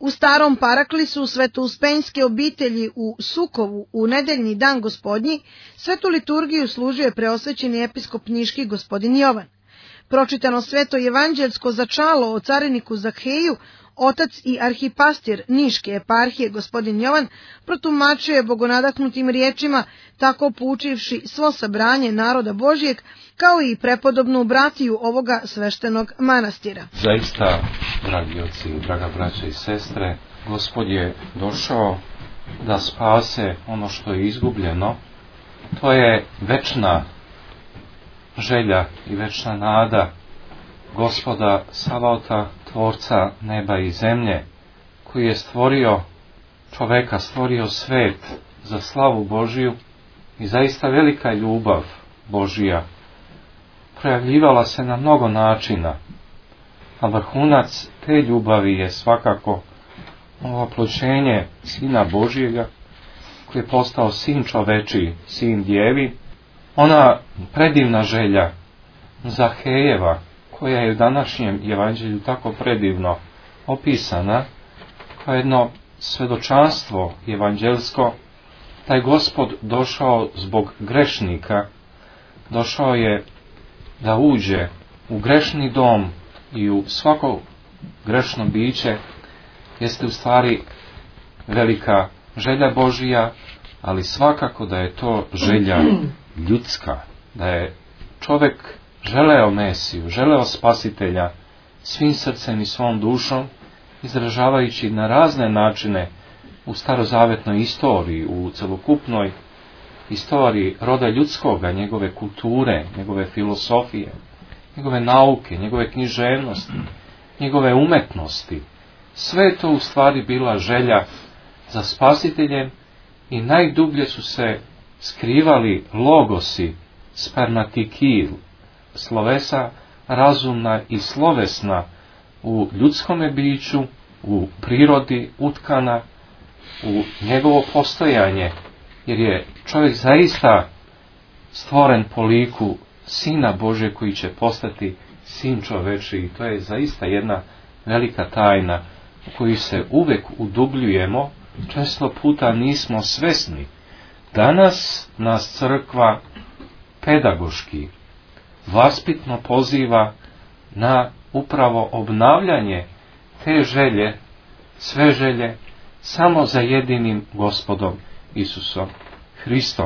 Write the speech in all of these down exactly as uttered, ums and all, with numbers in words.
U Starom Paraklisu Svetouspenjske obitelji u Sukovu u nedeljni dan Gospodnji svetu liturgiju služio je preosvećeni episkop Niški gospodin Jovan. Pročitano sveto evanđeljsko začalo o cariniku Zakheju, otac i arhipastir Niške eparhije gospodin Jovan protumačio je bogonadahnutim riječima, tako poučivši svo sabranje naroda Božijeg, kao i prepodobnu bratiju ovoga sveštenog manastira. Zaista, dragi oci, draga braća i sestre, Gospod je došao da spase ono što je izgubljeno. To je večna želja i večna nada Gospoda Savaota, tvorca neba i zemlje, koji je stvorio čoveka, stvorio svet za slavu Božiju, i zaista velika ljubav Božija projavljivala se na mnogo načina, a vrhunac te ljubavi je svakako oploćenje Sina Božijega, koji je postao sin čovečiji, sin djevi. Ona predivna želja Zakhejeva, koja je u današnjem evanđelju tako predivno opisana, kao jedno svedočanstvo evanđelsko, taj Gospod došao zbog grešnika, došao je da uđe u grešni dom i u svako grešno biće, jeste u stvari velika želja Božija, ali svakako da je to želja ljudska, da je čovjek želeo Mesiju, želeo spasitelja svim srcem i svom dušom, izražavajući na razne načine u starozavetnoj istoriji, u celokupnoj istoriji roda ljudskoga, njegove kulture, njegove filosofije, njegove nauke, njegove književnosti, njegove umetnosti. Sve to u stvari bila želja za spasiteljem, i najdublje su se skrivali logosi, spermatikil, slovesa razumna i slovesna u ljudskome biću, u prirodi utkana, u njegovo postojanje, jer je čovjek zaista stvoren po liku Sina Božje koji će postati sin čoveči, i to je zaista jedna velika tajna u koju se uvek udubljujemo, često puta nismo svesni. Danas nas crkva pedagoški, vaspitno poziva na upravo obnavljanje te želje, sve želje, samo za jedinim Gospodom Isusom Hristom.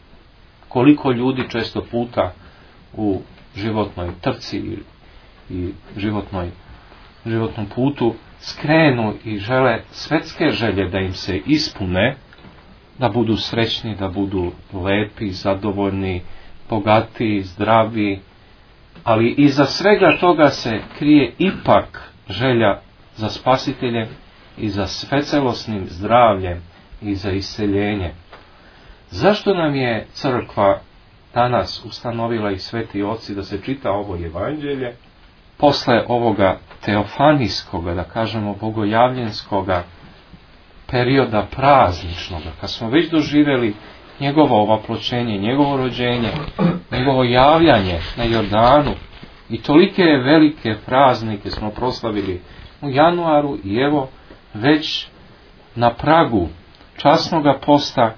Koliko ljudi često puta u životnoj trci i životnoj, životnom putu skrenu i žele svetske želje da im se ispune, da budu srećni, da budu lepi, zadovoljni, bogati, zdravi, ali iza svega toga se krije ipak želja za spasiteljem i za svecelosnim zdravljem i za isceljenje. Zašto nam je crkva danas ustanovila i sveti oci da se čita ovo evanđelje posle ovoga teofanijskoga, da kažemo bogojavljenskoga perioda prazničnoga, kad smo već doživjeli njegovo ovaploćenje, njegovo rođenje, njegovo javljanje na Jordanu, i tolike velike praznike smo proslavili u januaru, i evo već na pragu časnoga posta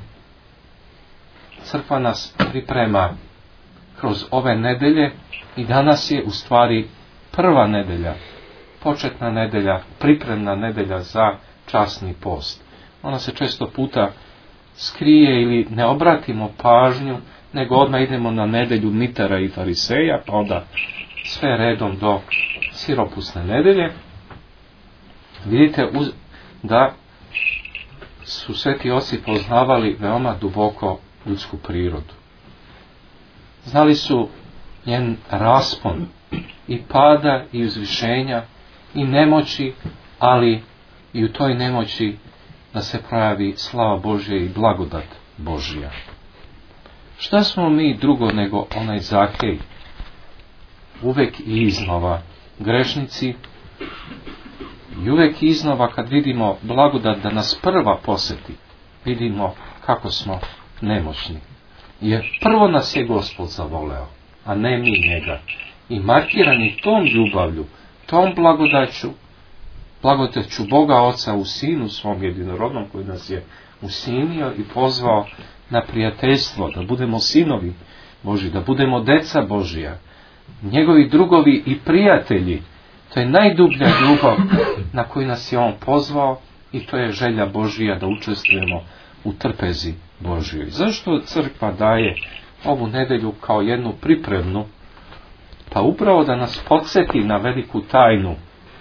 crkva nas priprema kroz ove nedelje, i danas je u stvari prva nedelja, početna nedelja, pripremna nedelja za časni post. Ona se često puta skrije ili ne obratimo pažnju, nego odmah idemo na nedelju mitara i fariseja, pa onda sve redom do siropusne nedelje. Vidite uz, da su sveti oci poznavali veoma duboko ljudsku prirodu. Znali su njen raspon i pada i uzvišenja i nemoći, ali i u toj nemoći da se projavi slava Božja i blagodat Božja. Šta smo mi drugo nego onaj Zakhej? Uvek i iznova grešnici, i uvek i iznova kad vidimo blagodat da nas prva posjeti, vidimo kako smo nemoćni. Jer prvo nas je Gospod zavoleo, a ne mi njega. I markirani tom ljubavlju, tom blagodaću, blagodaću Boga Oca u Sinu svom jedinorodnom koji nas je usinio i pozvao na prijateljstvo, da budemo sinovi Božji, da budemo deca Božja, njegovi drugovi i prijatelji. To je najdublja ljubav na koju nas je on pozvao i to je želja Božja da učestvujemo u trpezi Božjoj. Zašto crkva daje ovu nedelju kao jednu pripremnu? Pa upravo da nas podsjeti na veliku tajnu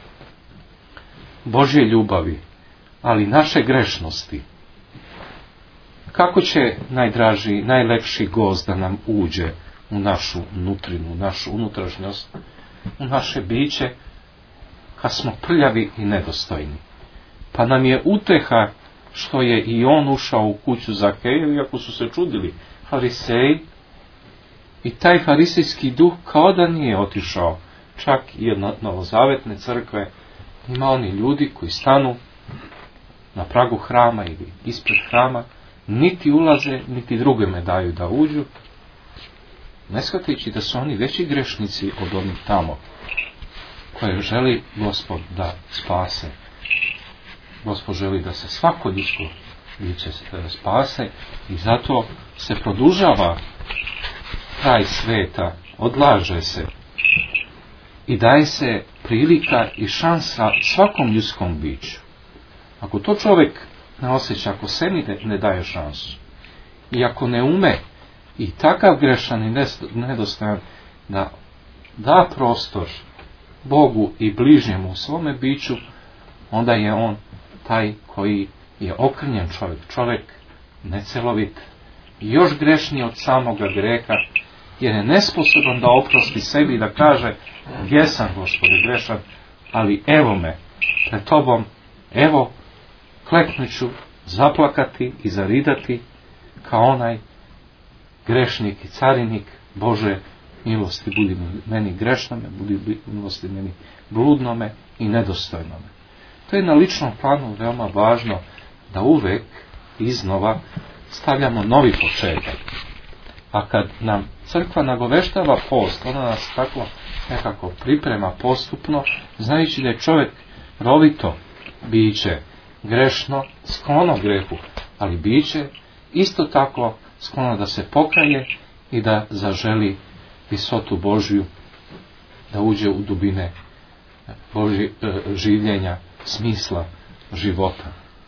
Božje ljubavi, ali naše grešnosti. Kako će najdraži, najlepši gost da nam uđe u našu unutrinu, u našu unutrašnjost, u naše biće, kad smo prljavi i nedostojni. Pa nam je uteha što je i on ušao u kuću Zakeju, iako su se čudili fariseji, i taj farisejski duh kao da nije otišao čak i od novozavetne crkve. Ima oni ljudi koji stanu na pragu hrama ili ispred hrama, niti ulaze, niti drugome daju da uđu, ne shvatajući da su oni veći grešnici od onih tamo koje želi Gospod da spase. Gospod želi da se svako ljudsko biće spase i zato se produžava kraj sveta, odlaže se i daje se prilika i šansa svakom ljudskom biću. Ako to čovjek ne osjeća, ako sebi ne daje šansu i ako ne ume i takav grešan i nedostojan da da prostor Bogu i bližnjemu u svome biću, onda je on taj koji je okrnjen čovjek, čovjek necelovit, još grešniji od samoga greha, jer je nesposoban da oprosti sebi i da kaže: jesam, Gospode, grešan, ali evo me pred tobom, evo kleknuću, zaplakati i zaridati kao onaj grešnik i carinik. Bože, milosti budi meni grešnome, budi milosti meni bludnome i nedostojnome. To je na ličnom planu veoma važno, da uvek iznova stavljamo novi početak. A kad nam crkva nagoveštava post, ona nas tako nekako priprema postupno, znajući da je čovjek rovito biće, grešno, sklono grehu, ali biće isto tako sklono da se pokaje i da zaželi visotu Božju, da uđe u dubine Božji, življenja, smisla života.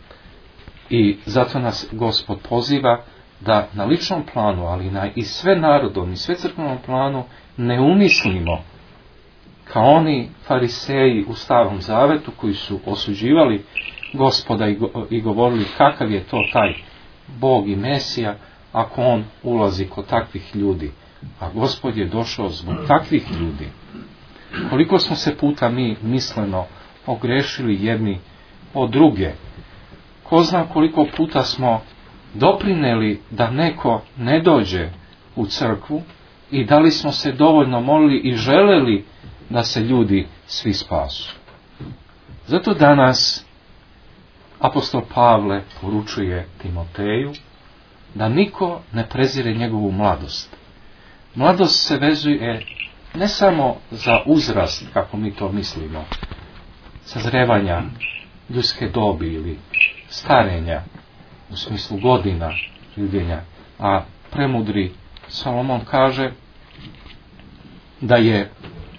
I zato nas Gospod poziva da na ličnom planu, ali na i sve narodom i sve crkvenom planu ne umislimo kao oni fariseji u Starom Zavetu koji su osuđivali Gospoda i, go, i govorili kakav je to taj Bog i Mesija ako on ulazi kod takvih ljudi. A Gospod je došao zbog takvih ljudi. Koliko smo se puta mi misleno ogrešili jedni od druge. Ko zna koliko puta smo doprineli da neko ne dođe u crkvu i da li smo se dovoljno molili i želeli da se ljudi svi spasu. Zato danas apostol Pavle poručuje Timoteju da niko ne prezire njegovu mladost. Mladost se vezuje ne samo za uzrast, kako mi to mislimo, sazrevanja ljudske dobi ili starenja u smislu godina življenja, a premudri Salomon kaže da je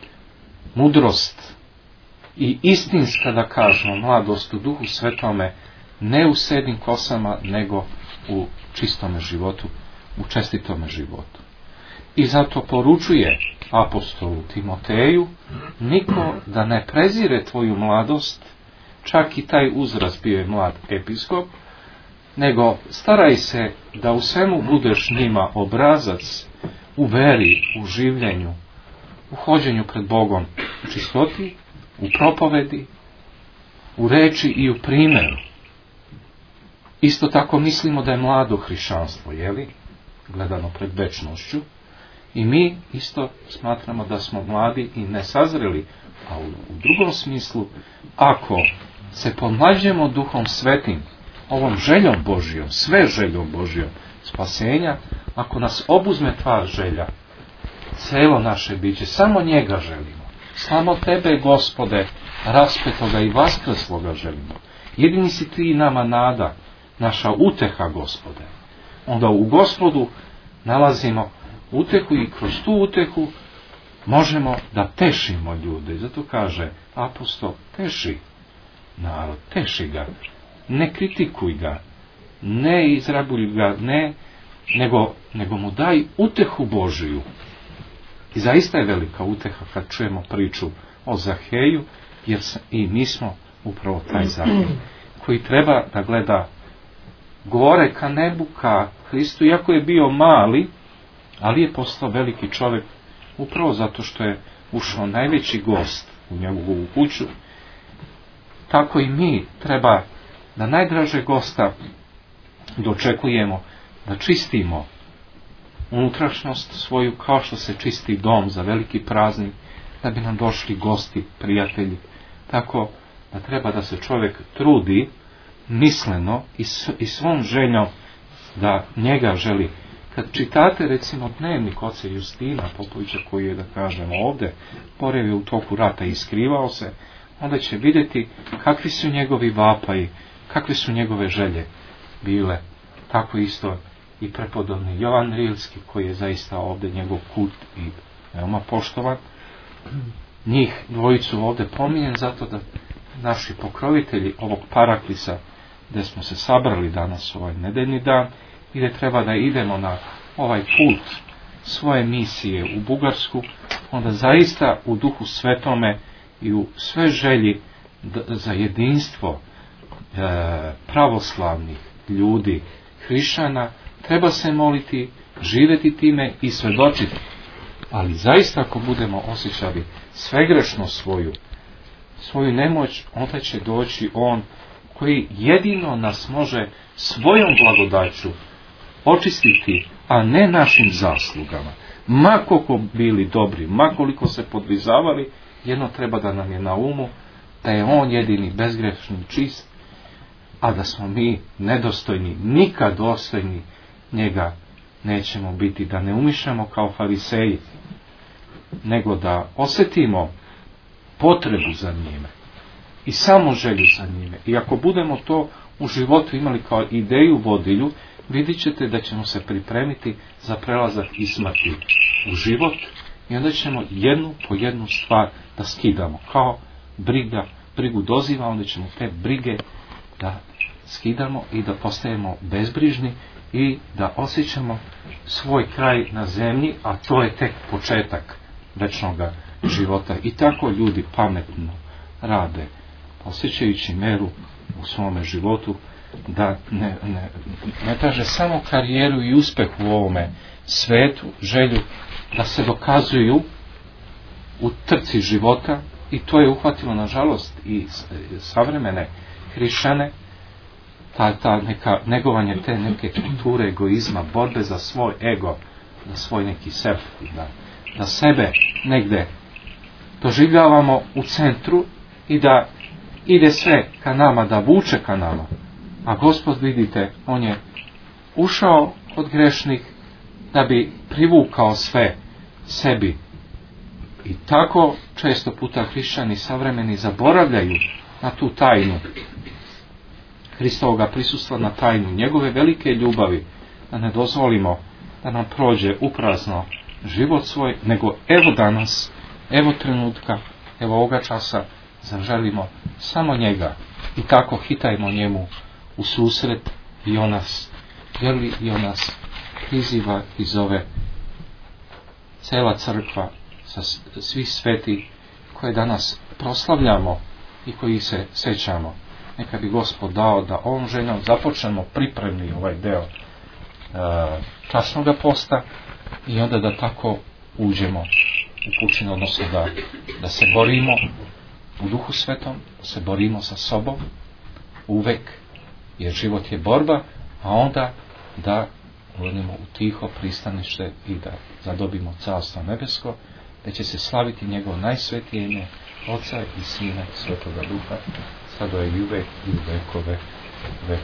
mudrost i istinska, da kažemo, mladost u duhu svetome, ne u sednim kosama, nego u čistome životu, u čestitome životu. I zato poručuje apostolu Timoteju: niko da ne prezire tvoju mladost, čak i taj uzrast bio je mlad episkop, nego staraj se da u svemu budeš njima obrazac u veri, u življenju, u hođenju pred Bogom, u čistoti, u propovedi, u reči i u primjeru. Isto tako mislimo da je mlado hrišćanstvo, jeli, gledano pred večnošću, i mi isto smatramo da smo mladi i nesazreli, a u, u drugom smislu, ako se pomlađujemo Duhom Svetim, ovom željom Božjom, sve željom Božjom spasenja, ako nas obuzme ta želja, celo naše biće, samo njega želimo, samo tebe, Gospode, raspetoga i vaskrsloga želimo. Jedini si ti nama nada, naša uteha, Gospode. Onda u Gospodu nalazimo utehu i kroz tu utehu možemo da tešimo ljude. I zato kaže apostol, teši narod, teši ga. Ne kritikuj ga, ne izrabulj ga, ne, nego, nego mu daj utehu Božiju. I zaista je velika uteha kad čujemo priču o Zaheju, jer i mi smo upravo taj Zahej, koji treba da gleda gore ka nebu, ka Hristu, iako je bio mali, ali je postao veliki čovjek upravo zato što je ušao najveći gost u njegovu kuću. Tako i mi treba da najdraže gosta dočekujemo, da čistimo unutrašnjost svoju kao što se čisti dom za veliki praznik, da bi nam došli gosti, prijatelji. Tako da treba da se čovjek trudi misleno i, s, i svom željom da njega želi. Kad čitate recimo dnevnik oca Justina Popovića, koji je, da kažemo, ovdje porevio u toku rata i skrivao se, onda će vidjeti kakvi su njegovi vapaji, kakve su njegove želje bile. Tako isto i prepodobni Jovan Rilski, koji je zaista ovdje njegov kult i veoma poštovan. Njih dvojicu ovdje pominjem zato da naši pokrovitelji ovog Paraklisa, gdje smo se sabrali danas ovaj nedeljni dan i gdje treba da idemo na ovaj put svoje misije u Bugarsku, onda zaista u Duhu Svetome i u sve želji za jedinstvo e, pravoslavnih ljudi, hrišćana, treba se moliti, živjeti time i svedočiti. Ali zaista ako budemo osjećali svegrešno svoju, svoju nemoć, onda će doći on koji jedino nas može svojom blagodaću očistiti, a ne našim zaslugama. Ma koliko bili dobri, ma koliko se podvizavali, jedno treba da nam je na umu da je on jedini bezgrešni čist, a da smo mi nedostojni, nikad dostojni njega nećemo biti, da ne umišljamo kao fariseji, nego da osjetimo potrebu za njime i samo želju za njime. I ako budemo to u životu imali kao ideju vodilju, vidjet ćete da ćemo se pripremiti za prelazak iz smrti u život i onda ćemo jednu po jednu stvar da skidamo. Kao briga, brigu doziva, onda ćemo te brige da skidamo i da postajemo bezbrižni i da osjećamo svoj kraj na zemlji, a to je tek početak večnog života. I tako ljudi pametno rade, osjećajući meru u svome životu, da ne, ne, ne traže samo karijeru i uspeh u ovome svetu, želju da se dokazuju u trci života, i to je uhvatilo nažalost i savremene hrišćane, ta, ta neka negovanje te neke kulture egoizma, borbe za svoj ego, za svoj neki sebe, da, da sebe negde doživljavamo u centru i da ide sve ka nama, da vuče ka nama. A Gospod, vidite, on je ušao od grešnih da bi privukao sve sebi. I tako često puta hrišćani savremeni zaboravljaju na tu tajnu Hristovoga prisustva, na tajnu njegove velike ljubavi, da ne dozvolimo da nam prođe uprazno život svoj, nego evo danas, evo trenutka, evo ovoga časa zaželimo samo njega i tako hitajmo njemu u susret i on nas vjeruje i on nas priziva i zove. Cela crkva sa svi sveti koje danas proslavljamo i koji se sećamo, neka bi Gospod dao da ovom željom započnemo pripremni ovaj deo e, časnoga posta i onda da tako uđemo u pučinu, odnosno da, da se borimo u Duhu Svetom, da se borimo sa sobom uvek, jer život je borba, a onda da urodimo u tiho pristanište i da zadobimo Carstvo nebesko, da će se slaviti njegov najsvetije ime, Oca i Sina i Svetoga Duha, sada i uvek i u vekove vekova.